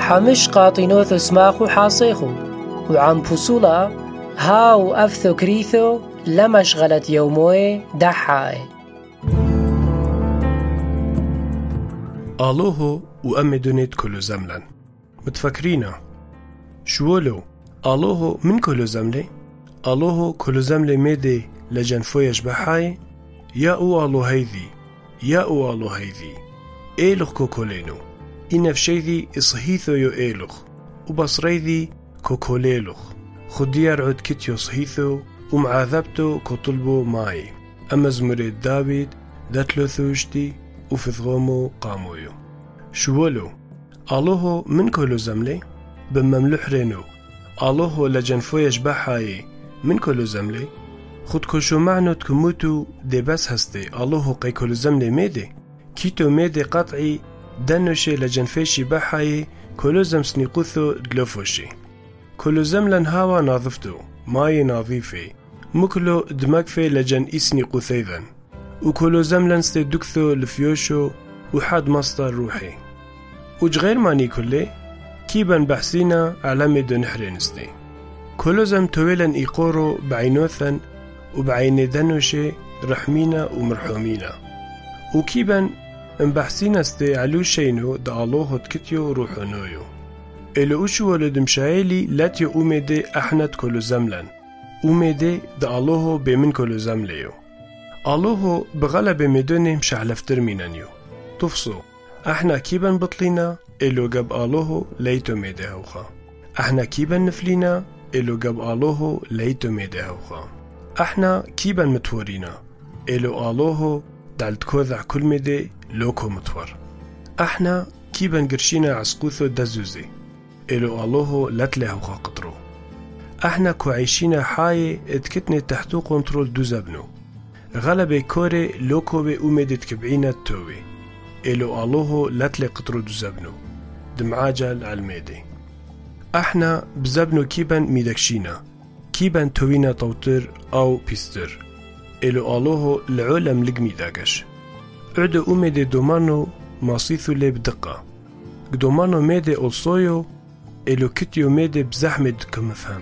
حمش قاطينوث اسماخو حاصيخو وعم بوصولا هاو أفثو كريثو لما شغلت يوموي دحاي آلوهو وأمي دونيت كلو زملن متفكرينا شوولو آلوهو من كلو زملي آلوهو كلو زملي ميدي لجنفويش بحاي يا او آلو هيذي يا او آلو هيذي إيلوخ كوكولينو إنفشيذي إصهيثو يو إيلوخ وبصريذي كوكوليلوخ خديار عد كتيو صهيثو ومعاذبتو كطلبو ماي أما زمريد داويد داتلو ثوشتي وفثغومو قامويو شوولو آلوهو من كلو زملي بمملوح رينو آلوهو لجنفويش بحاي من كلو زملي خود كشو معنو تكموتو دي بس هستي آلوهو قي كلو زملي ميدي كيتو ميدي قطعي دنوشي لجنفيشي بحاي كلو زم سنيقوثو دلوفوشي كلو زملن هاوا ناظفتو ماي ناظيفي مكلو دمكفي لجن إسني قثيذن وكلو زملن ستدكثو لفيوشو وحاد مصدر روحي وجغير ماني كله كيبان بحسينا علامي دو نحرينستي كلو زم تويلن إيقورو بعينوثن وبعين دنوشي رحمينا ومرحومينا وكيبان انبحسينا استي علو شينو دا الله تكتيو روحونويو إلو أشو ولد مشايلي لاتيو أميدي أحنت كلو زملن أميدي دا الله بمن كلو زمليو الله بغلب ميدوني مشعلفتر مينانيو تفصو احنا كيبن بطلينا إلو قب الله ليتو ميدي هوخا احنا كيبن نفلينا إلو قب الله ليتو ميدي هوخا احنا كيبن متورينا إلو الله دالت كوذع كل ميدي لوكو متور احنا كيبن قرشينا عسقوثو دزوزي إلو الله لتله هوخا قطرو احنا كو عايشينا حاي اتكتني تحتو كنترول دوزبنو غلبي كوري لوكو بي أميدت كبعينا التوي إلو الله لتلي قطرو دوزبنو دمعاجل عالميدي احنا بزبنو كيبن ميدكشينا كيبن توينا توتر أو بيستر إلو الله العلم لقمي داقش عدو أميدي دومانو ماصيثو لي بدقة قدومانو ميدي ألصويو إلو كتيو ميدي بزحمد كمفهم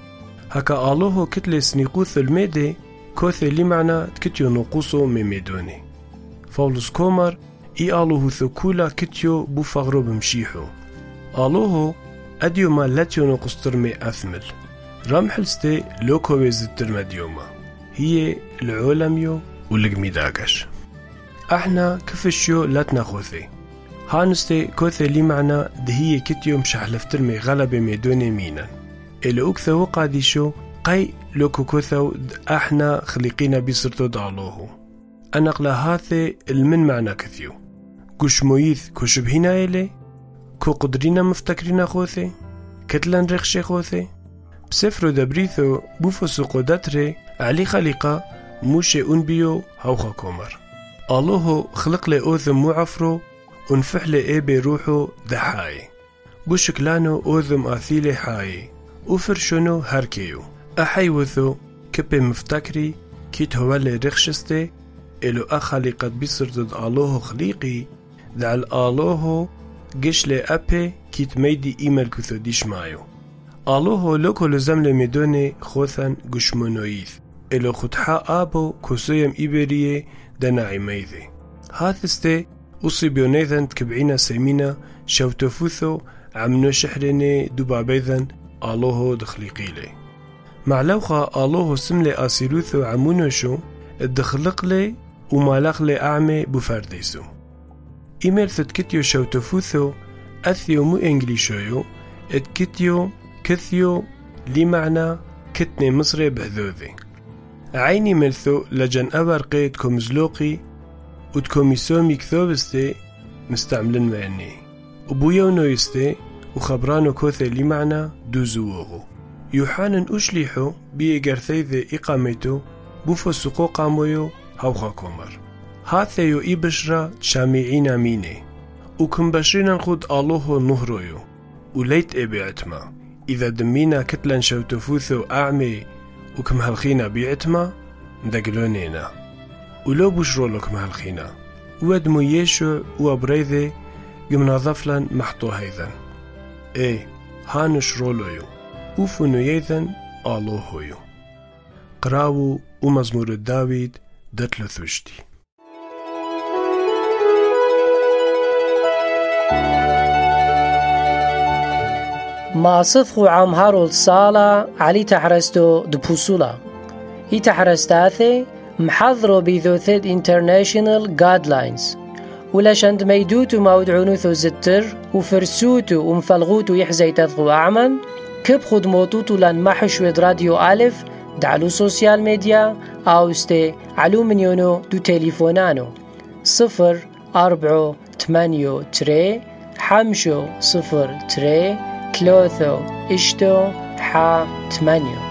هكا الله كتلي سنيقوث الميدي كوثي لي معنى تكتيو نقوصو ميميدوني فولوس كومر إي آلوه ثكولا كتيو بوفغرو بمشيحو آلوه أديو ما لاتيو نقصترمي أثمل رامحلستي لوكو ويزتر مديوما هي العولميو ولقمي داقش احنا كفشيو لاتنا خوثي هانستي كوثي لي معنى دهي كتيو مشحلفترمي غلبي ميدوني مينا إلو أكثو وقاديشو قاي لوكو كوثو احنا خليقينا بيصرتو دالوهو أنقلا هاثي المن معنى كثيو كوش مويث كوش بهنا إلي كو قدرينا مفتكرين خوثي كتلن رخشي خوثي بسفرو دبريثو بوفوسو قدتري علي خليقة موشي أنبيو هوخا كومر الله خلق لي أوذم معفرو ونفح لي إيبي روحو دحاي بوشكلانو أوذم آثيلي حاي وفرشونو هركيو أحيوثو كبي مفتكري كيت هو اللي رخشستي إلو أخلي قد بيصر ضد الله خليقي دعال الله قش لي أبي كيت ميدي إيمال كثو ديش مايو الله لوكو لزمل ميدوني خوثا قشمونويث إلو خدحا آبو كسويم إيبريه دناعي ميذي هاثستي أصيبيونيذن تكبعينا سيمينا شوتوفوثو عمنو شحريني دوبابيذن الله دخليقيلي معلوخا الله سملي آسيروثو عمونوشو الدخلق لي ومالخ لي أعمي بفرديسو إيميل ثتكتيو شوتوفوثو أثيو مو إنجليشويو اتكتيو كثيو لي معنى كتني مصري بهذوذي عيني ملثو لجن أبرقي تكو مزلوقي وتكو ميسومي كثوبستي مستعملن معني وبويو نويستي وخبرانو كوثي لي معنى دوزووغو يوحانن أشليحو بيقرثيذي إقاميتو بوفو سقو قامويو هوخا كومر هاثيو إبشرا شامعين ميني وكم بشرين خود الله نهرويو وليت إبيعتما إذا دمينا كتلن شوتوفوثو أعمي وكم هالخينا بيعتما دقلونينا ولو بشرو لكم هالخينا ودمو يشو وابريذي قمنا ظفلا محطو هيذا هانش رولويو وفنو يذن آلوهويو قراو ومزمور الداويد دتلو ثوشتي ما صدقوا عام هارولد صالة علي تحرستو دبوسولا اي تحرستاثي محضرو بيذوثيد انترناشنال جايدلاينز ولاشند ميدوتو مودعونوثو زتر وفرسوتو ومفلغوتو يحزي تذغو أعمن كب خدموتوتو لان محشويد راديو ألف دعلو سوسيال ميديا أوستي علو منيونو دو تليفونانو 048 5 0 3 3 8